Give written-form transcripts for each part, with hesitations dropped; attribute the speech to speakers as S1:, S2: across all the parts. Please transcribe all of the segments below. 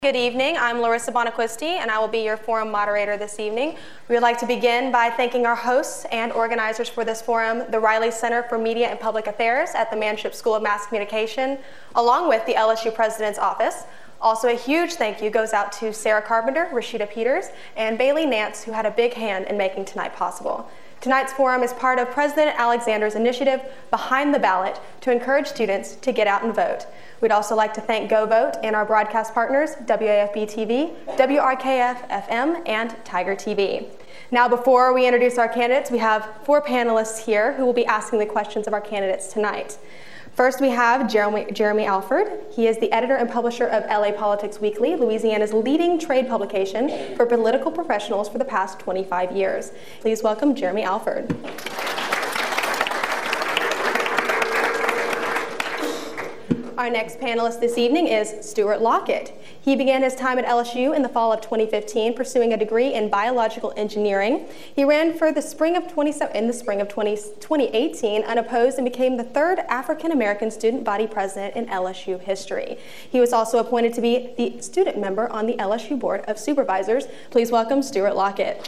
S1: Good evening, I'm Larissa Bonaquisti, and I will be your forum moderator this evening. We would like to begin by thanking our hosts and organizers for this forum, the Riley Center for Media and Public Affairs at the Manship School of Mass Communication, along with the LSU President's Office. Also, a huge thank you goes out to Sarah Carpenter, Rashida Peters, and Bailey Nance, who had a big hand in making tonight possible. Tonight's forum is part of President Alexander's initiative, Behind the Ballot, to encourage students to get out and vote. We'd also like to thank GoVote and our broadcast partners, WAFB-TV, WRKF-FM, and Tiger TV. Now, before we introduce our candidates, we have four panelists here who will be asking the questions of our candidates tonight. First, we have Jeremy Alford. He is the editor and publisher of LA Politics Weekly, Louisiana's leading trade publication for political professionals for the past 25 years. Please welcome Jeremy Alford. Our next panelist this evening is Stuart Lockett. He began his time at LSU in the fall of 2015, pursuing a degree in biological engineering. He ran for the spring of 2018 unopposed and became the third African-American student body president in LSU history. He was also appointed to be the student member on the LSU Board of Supervisors. Please welcome Stuart Lockett.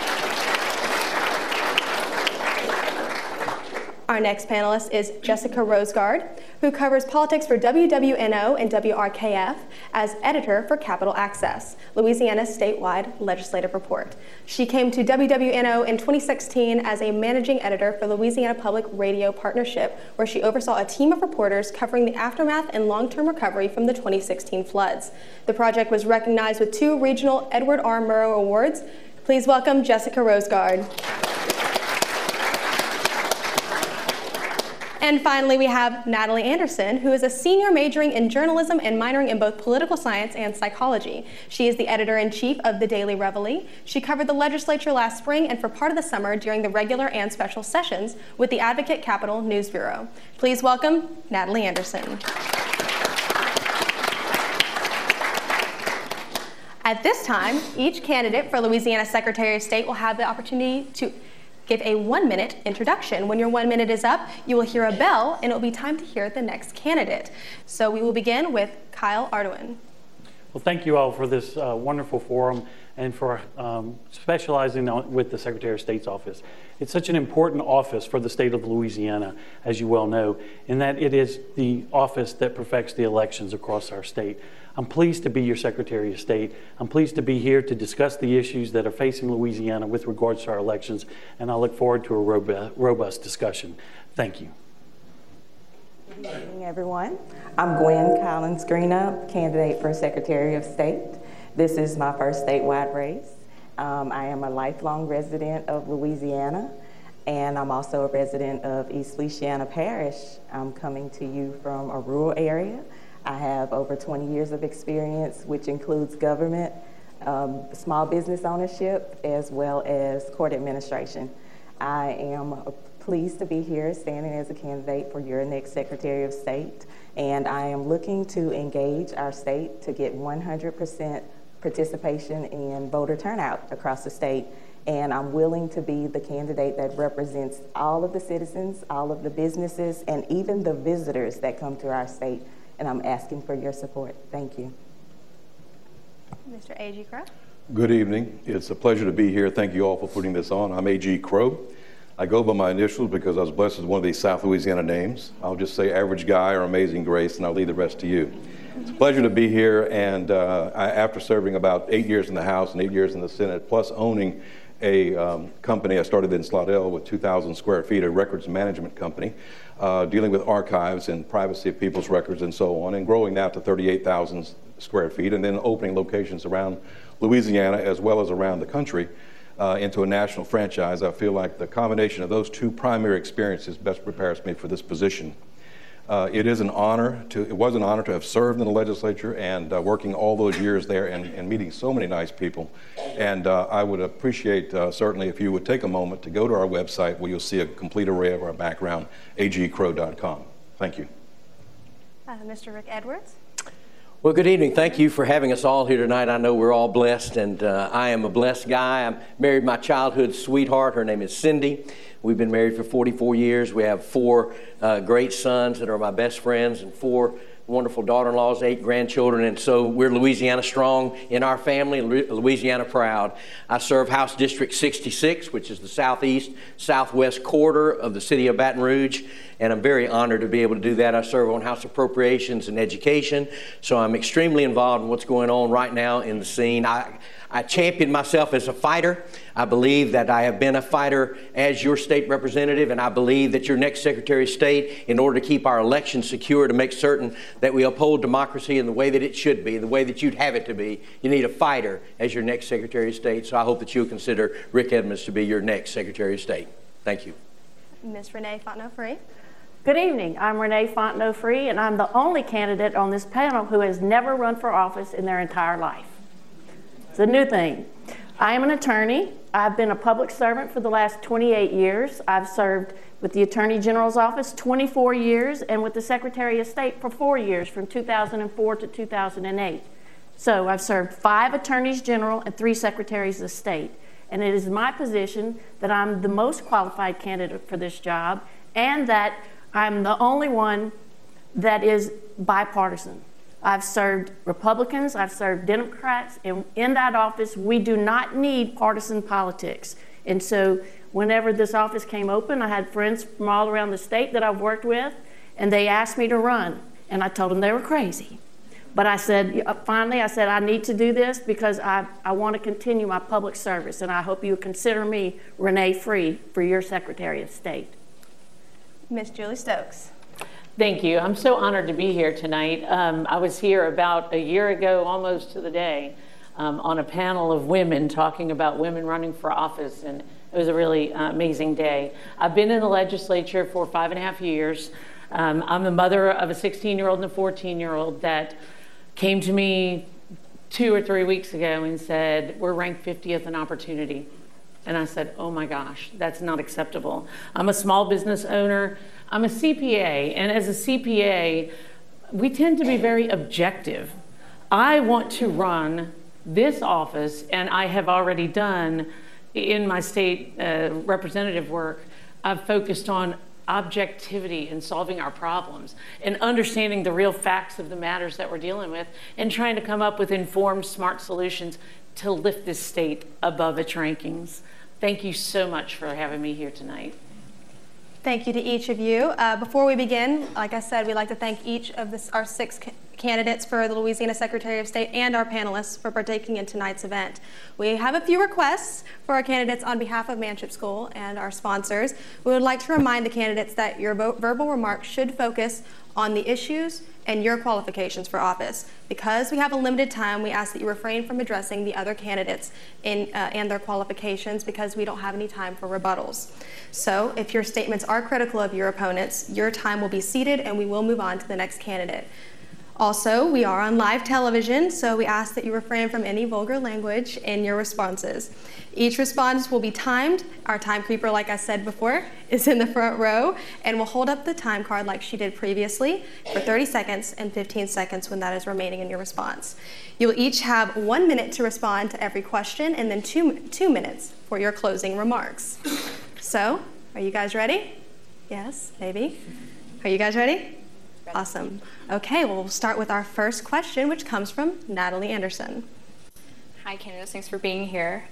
S1: Our next panelist is Jessica Rosegard, who covers politics for WWNO and WRKF as editor for Capital Access, Louisiana's statewide legislative report. She came to WWNO in 2016 as a managing editor for Louisiana Public Radio Partnership, where she oversaw a team of reporters covering the aftermath and long-term recovery from the 2016 floods. The project was recognized with 2 regional Edward R. Murrow Awards. Please welcome Jessica Rosegard. And finally, we have Natalie Anderson, who is a senior majoring in journalism and minoring in both political science and psychology. She is the editor-in-chief of the Daily Reveille. She covered the legislature last spring and for part of the summer during the regular and special sessions with the Advocate Capital News Bureau. Please welcome Natalie Anderson. At this time, each candidate for Louisiana Secretary of State will have the opportunity to give a 1-minute introduction. When your 1 minute is up, you will hear a bell, and it will be time to hear the next candidate. So we will begin with Kyle Ardoin.
S2: Well, thank you all for this wonderful forum and for specializing with the Secretary of State's office. It's such an important office for the state of Louisiana, as you well know, in that it is the office that perfects the elections across our state. I'm pleased to be your Secretary of State. I'm pleased to be here to discuss the issues that are facing Louisiana with regards to our elections, and I look forward to a robust discussion. Thank you.
S3: Good evening, everyone. I'm Gwen Collins Greenup, candidate for Secretary of State. This is my first statewide race. I am a lifelong resident of Louisiana, and I'm also a resident of East Feliciana Parish. I'm coming to you from a rural area. I have over 20 years of experience, which includes government, small business ownership, as well as court administration. I am pleased to be here standing as a candidate for your next Secretary of State, and I am looking to engage our state to get 100% participation in voter turnout across the state. And I'm willing to be the candidate that represents all of the citizens, all of the businesses, and even the visitors that come to our state. And I'm asking for your support. Thank you.
S1: Mr. A.G. Crow.
S4: Good evening. It's a pleasure to be here. Thank you all for putting this on. I'm A.G. Crow. I go by my initials because I was blessed with one of these South Louisiana names. I'll just say Average Guy or Amazing Grace, and I'll leave the rest to you. It's a pleasure to be here, and after serving about 8 years in the House and 8 years in the Senate, plus owning a company I started in Slidell with 2,000 square feet, a records management company, dealing with archives and privacy of people's records and so on, and growing now to 38,000 square feet, and then opening locations around Louisiana as well as around the country into a national franchise. I feel like the combination of those two primary experiences best prepares me for this position. It was an honor to have served in the legislature and working all those years there and meeting so many nice people. And I would appreciate certainly if you would take a moment to go to our website where you'll see a complete array of our background, agcrow.com. Thank you.
S1: Mr. Rick Edwards.
S5: Well, good evening. Thank you for having us all here tonight. I know we're all blessed, and I am a blessed guy. I married my childhood sweetheart. Her name is Cindy. We've been married for 44 years. We have 4 great sons that are my best friends and 4 wonderful daughter-in-laws, 8 grandchildren, and so we're Louisiana strong in our family, Louisiana proud. I serve House District 66, which is the southwest quarter of the city of Baton Rouge, and I'm very honored to be able to do that. I serve on House Appropriations and Education, so I'm extremely involved in what's going on right now in the scene. I champion myself as a fighter. I believe that I have been a fighter as your state representative, and I believe that your next Secretary of State, in order to keep our elections secure, to make certain that we uphold democracy in the way that it should be, the way that you'd have it to be, you need a fighter as your next Secretary of State. So I hope that you'll consider Rick Edmonds to be your next Secretary of State. Thank you.
S1: Ms. Renee Fontenot-Free.
S6: Good evening. I'm Renee Fontenot-Free, and I'm the only candidate on this panel who has never run for office in their entire life. It's a new thing. I am an attorney. I've been a public servant for the last 28 years. I've served with the Attorney General's office 24 years and with the Secretary of State for 4 years, from 2004 to 2008. So I've served 5 Attorneys General and 3 Secretaries of State. And it is my position that I'm the most qualified candidate for this job, and that I'm the only one that is bipartisan. I've served Republicans, I've served Democrats, and in that office, we do not need partisan politics. And so whenever this office came open, I had friends from all around the state that I've worked with, and they asked me to run, and I told them they were crazy. But I said, finally, I need to do this because I want to continue my public service, and I hope you consider me, Renee Free, for your Secretary of State.
S1: Ms. Julie Stokes.
S7: Thank you. I'm so honored to be here tonight. I was here about a year ago, almost to the day, on a panel of women talking about women running for office, and it was a really amazing day. I've been in the legislature for 5.5 years. I'm the mother of a 16-year-old and a 14-year-old that came to me 2 or 3 weeks ago and said, we're ranked 50th in opportunity. And I said, oh my gosh, that's not acceptable. I'm a small business owner. I'm a CPA, and as a CPA, we tend to be very objective. I want to run this office, and I have already done in my state representative work. I've focused on objectivity in solving our problems and understanding the real facts of the matters that we're dealing with and trying to come up with informed, smart solutions to lift this state above its rankings. Thank you so much for having me here tonight.
S1: Thank you to each of you. Before we begin, like I said, we'd like to thank each of our 6 candidates for the Louisiana Secretary of State and our panelists for partaking in tonight's event. We have a few requests for our candidates on behalf of Manship School and our sponsors. We would like to remind the candidates that your verbal remarks should focus on the issues and your qualifications for office. Because we have a limited time, we ask that you refrain from addressing the other candidates and their qualifications, because we don't have any time for rebuttals. So if your statements are critical of your opponents, your time will be ceded and we will move on to the next candidate. Also, we are on live television, so we ask that you refrain from any vulgar language in your responses. Each response will be timed. Our timekeeper, like I said before, is in the front row and will hold up the time card like she did previously for 30 seconds and 15 seconds when that is remaining in your response. You'll each have 1 minute to respond to every question, and then two minutes for your closing remarks. So, are you guys ready? Yes, maybe. Are you guys ready? Awesome. Okay, well, we'll start with our first question, which comes from Natalie Anderson.
S8: Hi, candidates. Thanks for being here.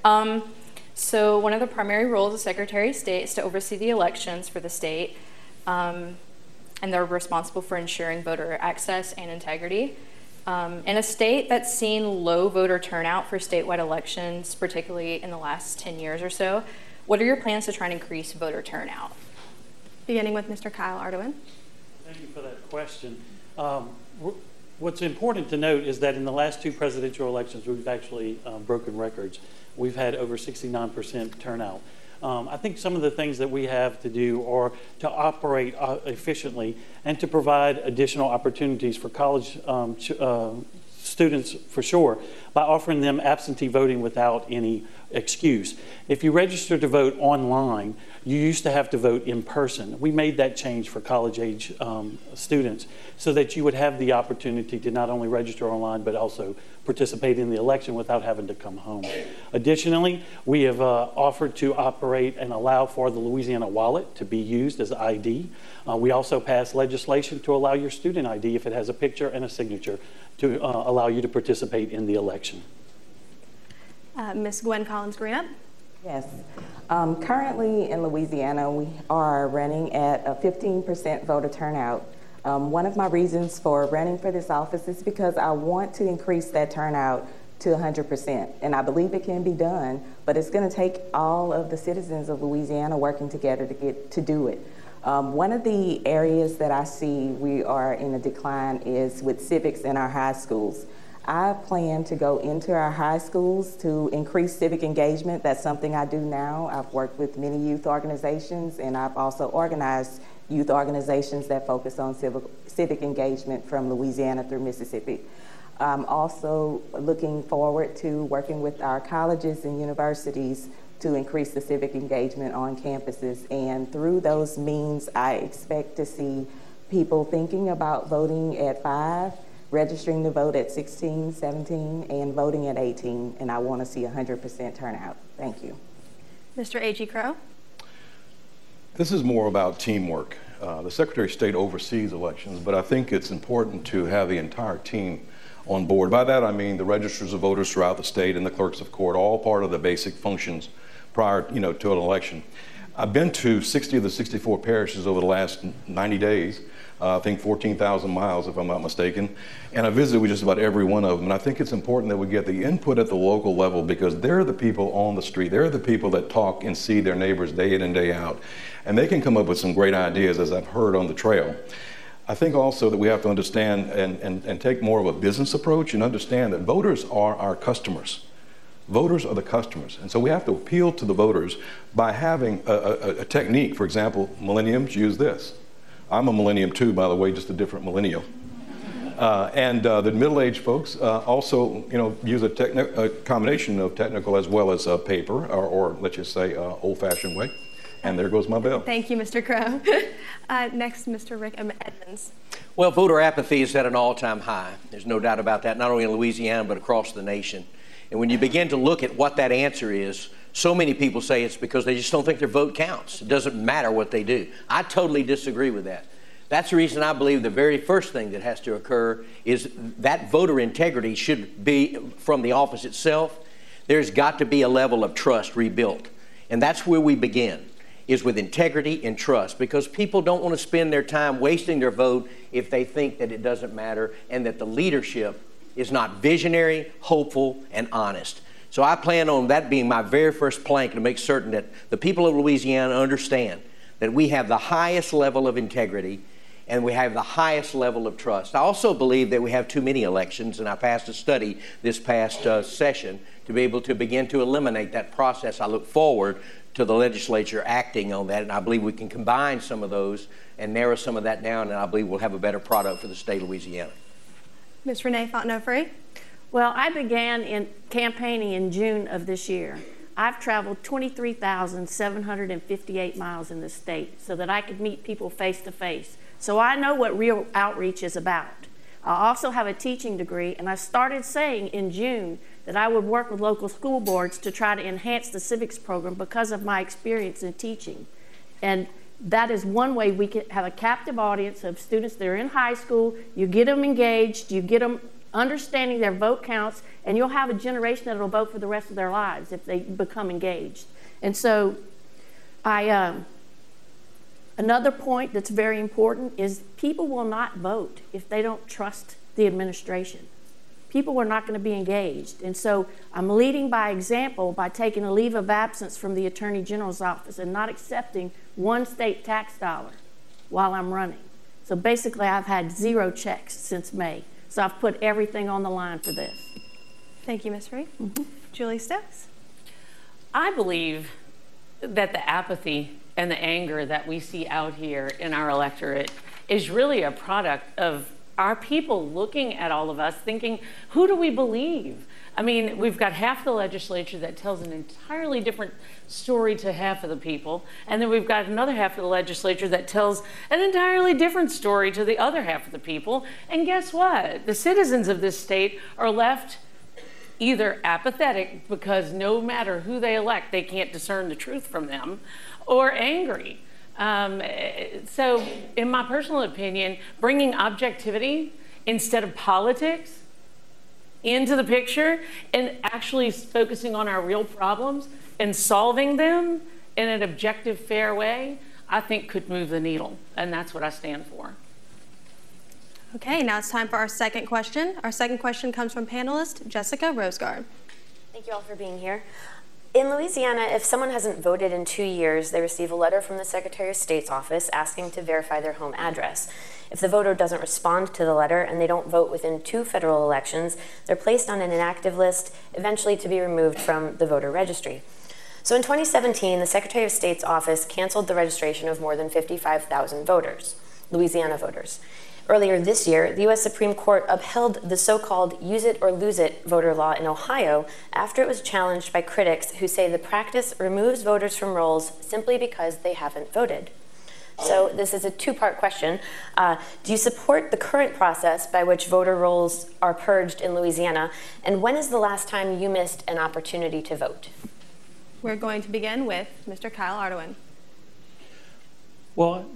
S8: So one of the primary roles of Secretary of State is to oversee the elections for the state, and they're responsible for ensuring voter access and integrity. In a state that's seen low voter turnout for statewide elections, particularly in the last 10 years or so, what are your plans to try and increase voter turnout?
S1: Beginning with Mr. Kyle Ardoin.
S2: Thank you for that question. What's important to note is that in the last 2 presidential elections, we've actually broken records. We've had over 69% turnout. I think some of the things that we have to do are to operate efficiently and to provide additional opportunities for college students, for sure, by offering them absentee voting without any excuse. If you register to vote online, you used to have to vote in person. We made that change for college-age students so that you would have the opportunity to not only register online but also participate in the election without having to come home. Additionally, we have offered to operate and allow for the Louisiana wallet to be used as ID. We also passed legislation to allow your student ID, if it has a picture and a signature, to allow you to participate in the election.
S1: Ms. Gwen Collins-Greenup.
S3: Yes. Currently in Louisiana, we are running at a 15% voter turnout. One of my reasons for running for this office is because I want to increase that turnout to 100%, and I believe it can be done, but it's going to take all of the citizens of Louisiana working together to do it. One of the areas that I see we are in a decline is with civics in our high schools. I plan to go into our high schools to increase civic engagement. That's something I do now. I've worked with many youth organizations, and I've also organized youth organizations that focus on civic engagement from Louisiana through Mississippi. I'm also looking forward to working with our colleges and universities to increase the civic engagement on campuses. And through those means, I expect to see people thinking about voting at 5, registering to vote at 16, 17, and voting at 18. And I want to see 100% turnout. Thank you.
S1: Mr. A.G. Crow.
S4: This is more about teamwork. The Secretary of State oversees elections, but I think it's important to have the entire team on board. By that I mean the registers of voters throughout the state and the clerks of court, all part of the basic functions prior, to an election. I've been to 60 of the 64 parishes over the last 90 days. I think 14,000 miles, if I'm not mistaken. And I visited with just about every one of them. And I think it's important that we get the input at the local level, because they're the people on the street. They're the people that talk and see their neighbors day in and day out. And they can come up with some great ideas, as I've heard on the trail. I think also that we have to understand and take more of a business approach and understand that voters are our customers. Voters are the customers. And so we have to appeal to the voters by having a technique. For example, millenniums use this. I'm a millennium too, by the way, just a different millennial. And the middle-aged folks also, use a combination of technical as well as paper, or let's just say old-fashioned way. And there goes my bell.
S1: Thank you, Mr. Crow. Next, Mr. Rick Edmonds.
S5: Well, voter apathy is at an all-time high. There's no doubt about that, not only in Louisiana, but across the nation. And when you begin to look at what that answer is, so many people say it's because they just don't think their vote counts. It doesn't matter what they do. I totally disagree with that. That's the reason I believe the very first thing that has to occur is that voter integrity should be from the office itself. There's got to be a level of trust rebuilt. And that's where we begin, is with integrity and trust, because people don't want to spend their time wasting their vote if they think that it doesn't matter and that the leadership is not visionary, hopeful, and honest. So I plan on that being my very first plank to make certain that the people of Louisiana understand that we have the highest level of integrity and we have the highest level of trust. I also believe that we have too many elections, and I passed a study this past session to be able to begin to eliminate that process. I look forward to the legislature acting on that, and I believe we can combine some of those and narrow some of that down, and I believe we'll have a better product for the state of Louisiana.
S1: Ms. Renee Fontenot-Free.
S6: Well, I began campaigning in June of this year. I've traveled 23,758 miles in this state so that I could meet people face to face. So I know what real outreach is about. I also have a teaching degree, and I started saying in June that I would work with local school boards to try to enhance the civics program because of my experience in teaching. And that is one way we can have a captive audience of students that are in high school. You get them engaged, you get them understanding their vote counts, and you'll have a generation that will vote for the rest of their lives if they become engaged. And so another point that's very important is people will not vote if they don't trust the administration. People are not going to be engaged. And so I'm leading by example by taking a leave of absence from the Attorney General's office and not accepting one state tax dollar while I'm running. So basically I've had 0 checks since May. So I've put everything on the line for this.
S1: Thank you, Ms. Reed. Julie Stokes.
S7: I believe that the apathy and the anger that we see out here in our electorate is really a product of our people looking at all of us thinking, who do we believe? I mean, we've got half the legislature that tells an entirely different story to half of the people, and then we've got another half of the legislature that tells an entirely different story to the other half of the people. And guess what? The citizens of this state are left either apathetic because no matter who they elect, they can't discern the truth from them, or angry. So in my personal opinion, bringing objectivity instead of politics into the picture and actually focusing on our real problems and solving them in an objective, fair way, I think could move the needle, and that's what I stand for.
S1: Okay, now it's time for our second question. Our second question comes from panelist Jessica Rosegard.
S9: Thank you all for being here. In Louisiana, if someone hasn't voted in 2 years, they receive a letter from the Secretary of State's office asking to verify their home address. If the voter doesn't respond to the letter and they don't vote within 2 federal elections, they're placed on an inactive list, eventually to be removed from the voter registry. So in 2017, the Secretary of State's office canceled the registration of more than 55,000 voters, Louisiana voters. Earlier this year, the U.S. Supreme Court upheld the so-called use it or lose it voter law in Ohio after it was challenged by critics who say the practice removes voters from rolls simply because they haven't voted. So this is a two-part question. Do you support the current process by which voter rolls are purged in Louisiana? And when is the last time you missed an opportunity to vote?
S1: We're going to begin with Mr. Kyle Ardoin.
S2: Well,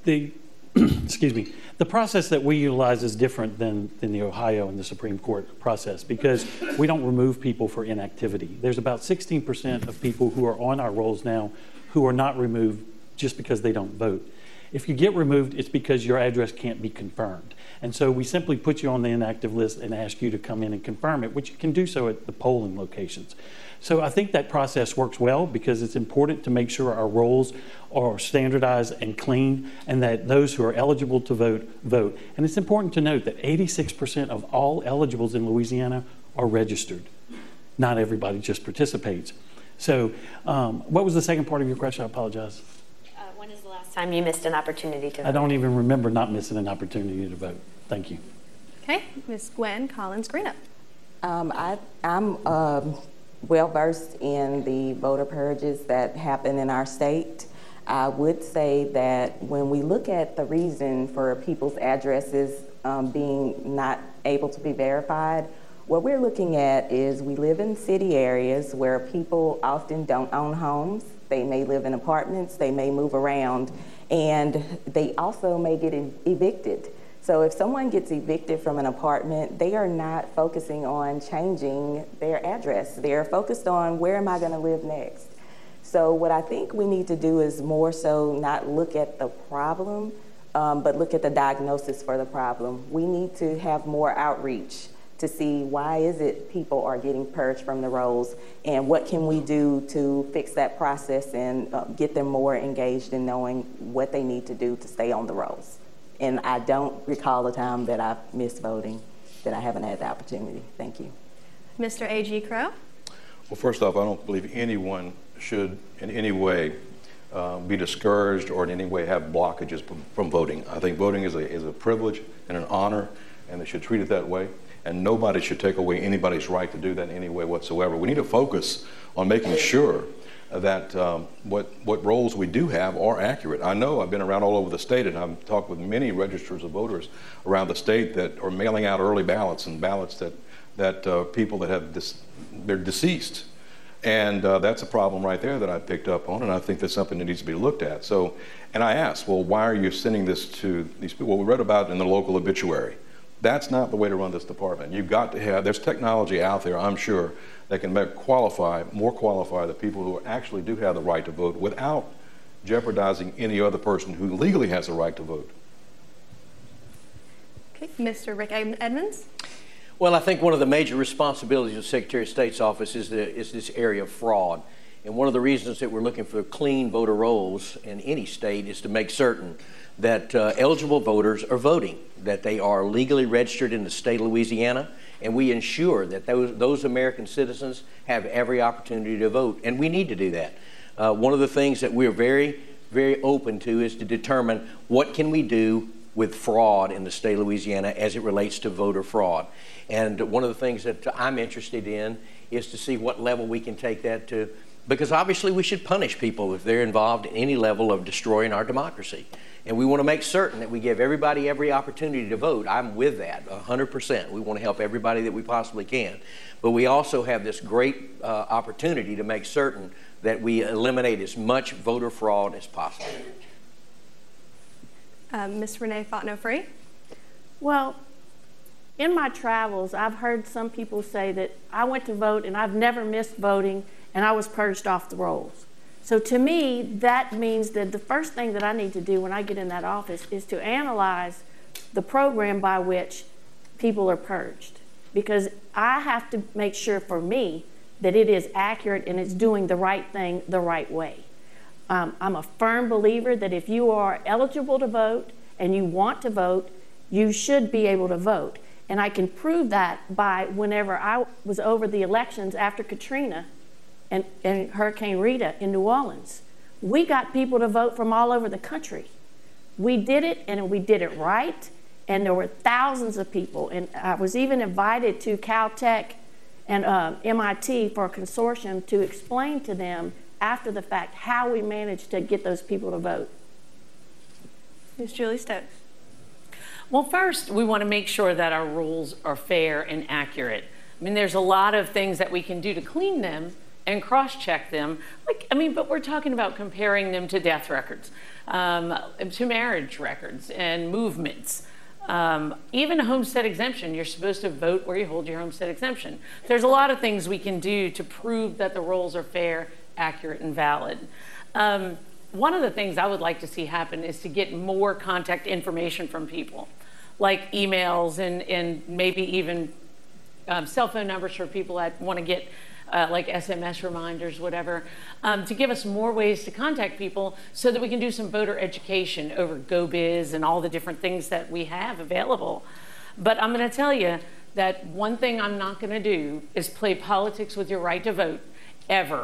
S2: excuse me, the process that we utilize is different than the Ohio and the Supreme Court process because we don't remove people for inactivity. There's about 16% of people who are on our rolls now who are not removed just because they don't vote. If you get removed, it's because your address can't be confirmed. And so we simply put you on the inactive list and ask you to come in and confirm it, which you can do so at the polling locations. So I think that process works well because it's important to make sure our rolls are standardized and clean and that those who are eligible to vote, vote. And it's important to note that 86% of all eligibles in Louisiana are registered. Not everybody just participates. So what was the second part of your question? I apologize.
S9: When is the last time you missed an opportunity to vote?
S2: I don't even remember not missing an opportunity to vote. Thank you.
S1: Okay, Ms. Gwen Collins-Greenup.
S3: I'm well-versed in the voter purges that happen in our state. I would say that when we look at the reason for people's addresses being not able to be verified, what we're looking at is we live in city areas where people often don't own homes. They may live in apartments, they may move around, and they also may get evicted. So if someone gets evicted from an apartment, they are not focusing on changing their address. They're focused on where am I going to live next. So what I think we need to do is more so not look at the problem, but look at the diagnosis for the problem. We need to have more outreach to see why is it people are getting purged from the rolls and what can we do to fix that process and get them more engaged in knowing what they need to do to stay on the rolls. And I don't recall a time that I've missed voting, that I haven't had the opportunity. Thank you.
S1: Mr. A.G. Crow.
S4: Well, first off, I don't believe anyone should in any way be discouraged or in any way have blockages from voting. I think voting is a privilege and an honor, and they should treat it that way. And nobody should take away anybody's right to do that in any way whatsoever. We need to focus on making sure that what roles we do have are accurate. I know I've been around all over the state and I've talked with many registers of voters around the state that are mailing out early ballots and ballots that people that have they're deceased. And that's a problem right there that I picked up on, and I think that's something that needs to be looked at. So, and I asked, well, why are you sending this to these people? Well, we read about it in the local obituary. That's not the way to run this department. You've got to have, there's technology out there, I'm sure, that can more qualify the people who actually do have the right to vote without jeopardizing any other person who legally has the right to vote.
S1: Okay, Mr. Rick Edmonds.
S5: Well, I think one of the major responsibilities of the Secretary of State's office is this area of fraud. And one of the reasons that we're looking for clean voter rolls in any state is to make certain that eligible voters are voting, that they are legally registered in the state of Louisiana, and we ensure that those American citizens have every opportunity to vote, and we need to do that. One of the things that we're very, very open to is to determine what can we do with fraud in the state of Louisiana as it relates to voter fraud. And one of the things that I'm interested in is to see what level we can take that to because obviously we should punish people if they're involved in any level of destroying our democracy. And we want to make certain that we give everybody every opportunity to vote. I'm with that 100%. We want to help everybody that we possibly can. But we also have this great opportunity to make certain that we eliminate as much voter fraud as possible.
S1: Ms. Renee Fontenot-Free?
S6: Well, in my travels, I've heard some people say that I went to vote and I've never missed voting and I was purged off the rolls. So to me, that means that the first thing that I need to do when I get in that office is to analyze the program by which people are purged. Because I have to make sure for me that it is accurate and it's doing the right thing the right way. I'm a firm believer that if you are eligible to vote and you want to vote, you should be able to vote. And I can prove that by whenever I was over the elections after Katrina and Hurricane Rita in New Orleans. We got people to vote from all over the country. We did it, and we did it right, and there were thousands of people. And I was even invited to Caltech and MIT for a consortium to explain to them after the fact how we managed to get those people to vote.
S1: Ms. Julie Stokes.
S7: Well, first, we want to make sure that our rules are fair and accurate. I mean, there's a lot of things that we can do to clean them and cross-check them. But we're talking about comparing them to death records, to marriage records and movements. Even a homestead exemption, you're supposed to vote where you hold your homestead exemption. There's a lot of things we can do to prove that the rolls are fair, accurate, and valid. One of the things I would like to see happen is to get more contact information from people, like emails and maybe even cell phone numbers for people that want to get like SMS reminders, whatever, to give us more ways to contact people so that we can do some voter education over GoBiz and all the different things that we have available. But I'm going to tell you that one thing I'm not going to do is play politics with your right to vote, ever.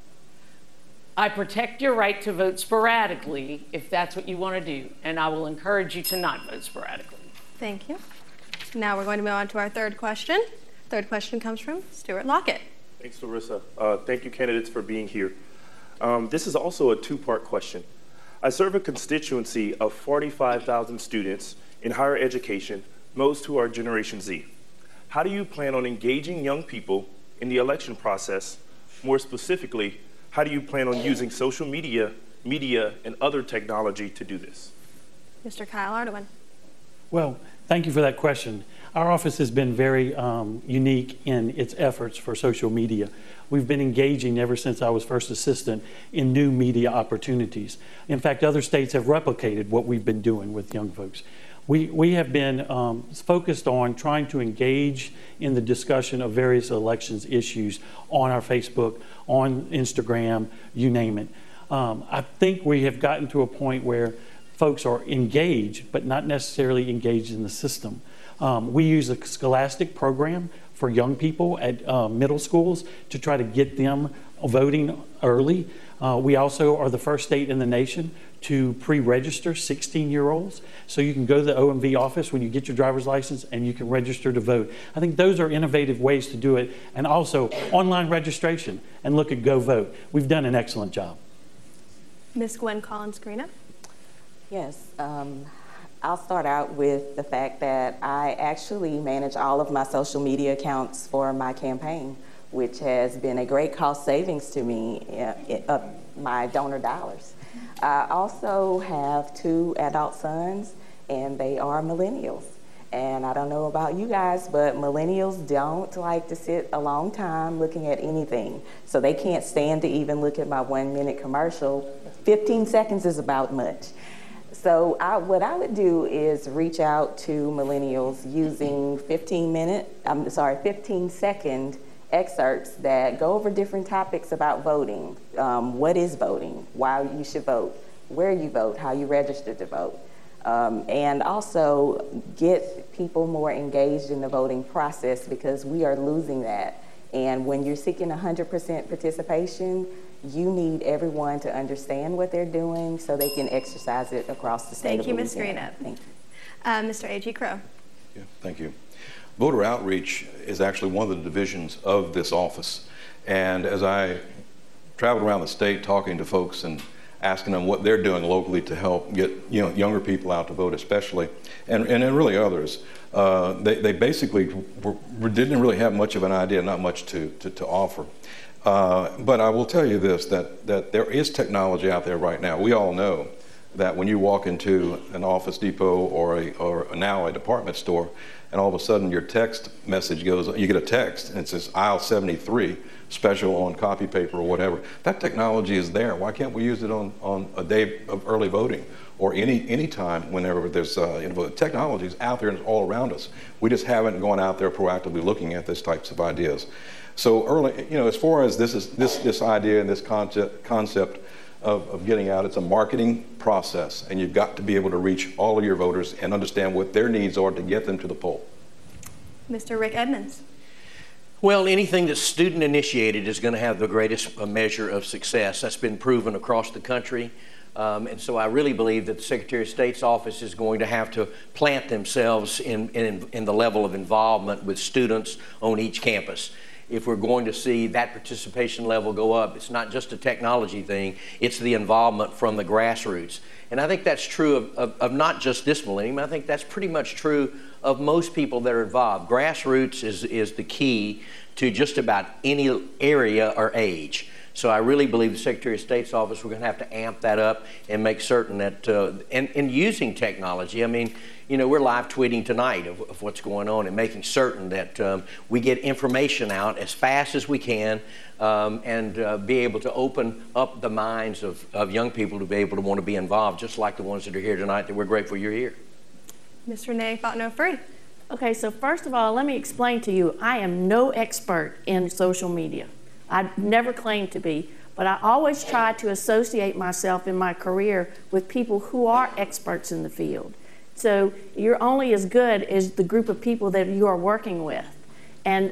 S7: I protect your right to vote sporadically if that's what you want to do, and I will encourage you to not vote sporadically.
S1: Thank you. Now we're going to move on to our third question. Third question comes from Stuart Lockett.
S10: Thanks, Larissa. Thank you, candidates, for being here. This is also a two-part question. I serve a constituency of 45,000 students in higher education, most who are Generation Z. How do you plan on engaging young people in the election process? More specifically, how do you plan on using social media, and other technology to do this?
S1: Mr. Kyle Ardoin.
S2: Well, thank you for that question. Our office has been very unique in its efforts for social media. We've been engaging ever since I was first assistant in new media opportunities. In fact, other states have replicated what we've been doing with young folks. We have been focused on trying to engage in the discussion of various elections issues on our Facebook, on Instagram, you name it. I think we have gotten to a point where folks are engaged, but not necessarily engaged in the system. We use a Scholastic program for young people at middle schools to try to get them voting early. We also are the first state in the nation to pre-register 16-year-olds. So you can go to the OMV office when you get your driver's license and you can register to vote. I think those are innovative ways to do it. And also online registration, and look at Go Vote. We've done an excellent job.
S1: Ms. Gwen Collins-Greena.
S3: Yes, I'll start out with the fact that I actually manage all of my social media accounts for my campaign, which has been a great cost savings to me of my donor dollars. I also have 2 adult sons, and they are millennials. And I don't know about you guys, but millennials don't like to sit a long time looking at anything. So they can't stand to even look at my 1-minute commercial. 15 seconds is about much. So what I would do is reach out to millennials using 15-second excerpts that go over different topics about voting. What is voting? Why you should vote? Where you vote? How you register to vote? And also get people more engaged in the voting process, because we are losing that. And when you're seeking 100% participation, you need everyone to understand what they're doing so they can exercise it across the state of Louisiana.
S1: Thank you, Ms. Greena. Mr. A.G. Crow.
S4: Yeah, thank you. Voter outreach is actually one of the divisions of this office. And as I traveled around the state talking to folks and asking them what they're doing locally to help get younger people out to vote, especially, and really others. They basically didn't really have much of an idea, not much to offer. But I will tell you this, that there is technology out there right now. We all know that when you walk into an Office Depot or now a department store, and all of a sudden your text message goes, you get a text and it says aisle 73, special on copy paper or whatever. That technology is there. Why can't we use it on a day of early voting or any time whenever there's technology is out there and it's all around us. We just haven't gone out there proactively looking at these types of ideas. So early, as far as this idea and this concept of getting out, it's a marketing process, and you've got to be able to reach all of your voters and understand what their needs are to get them to the poll.
S1: Mr. Rick Edmonds.
S5: Well, anything that's student initiated is going to have the greatest measure of success. That's been proven across the country. And so I really believe that the Secretary of State's office is going to have to plant themselves in the level of involvement with students on each campus. If we're going to see that participation level go up, it's not just a technology thing, it's the involvement from the grassroots. And I think that's true of not just this millennium, I think that's pretty much true of most people that are involved. Grassroots is the key to just about any area or age. So I really believe the Secretary of State's office, we're going to have to amp that up and make certain that, and using technology, I mean, we're live tweeting tonight of what's going on and making certain that we get information out as fast as we can and be able to open up the minds of young people to be able to want to be involved, just like the ones that are here tonight, that we're grateful you're here.
S1: Ms. Renee Fontenot-Free.
S6: Okay, so first of all, let me explain to you, I am no expert in social media. I've never claimed to be, but I always try to associate myself in my career with people who are experts in the field. So you're only as good as the group of people that you are working with. And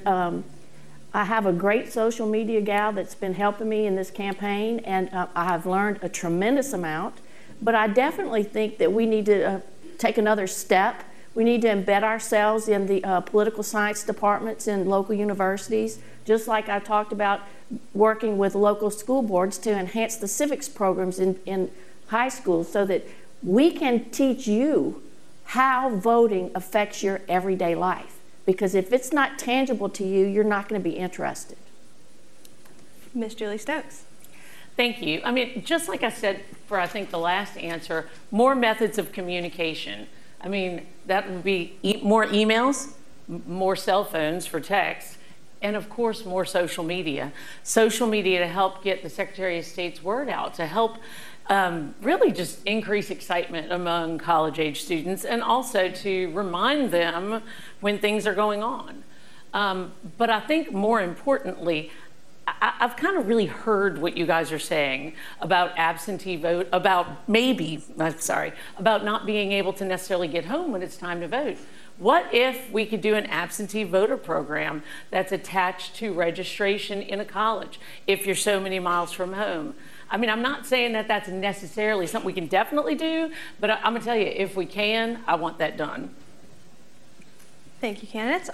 S6: I have a great social media gal that's been helping me in this campaign, and I have learned a tremendous amount. But I definitely think that we need to take another step. We need to embed ourselves in the political science departments in local universities, just like I talked about working with local school boards to enhance the civics programs in high schools so that we can teach you how voting affects your everyday life. Because if it's not tangible to you, you're not going to be interested.
S1: Ms. Julie Stokes.
S7: Thank you. I mean, just like I said for, I think, the last answer, more methods of communication. I mean, that would be more emails, more cell phones for text, and of course, more social media. Social media to help get the Secretary of State's word out, to help really just increase excitement among college-age students, and also to remind them when things are going on. But I think more importantly, I've kind of really heard what you guys are saying about absentee vote, about not being able to necessarily get home when it's time to vote. What if we could do an absentee voter program that's attached to registration in a college if you're so many miles from home? I mean, I'm not saying that that's necessarily something we can definitely do, but I'm gonna tell you, if we can, I want that done.
S1: Thank you, candidates.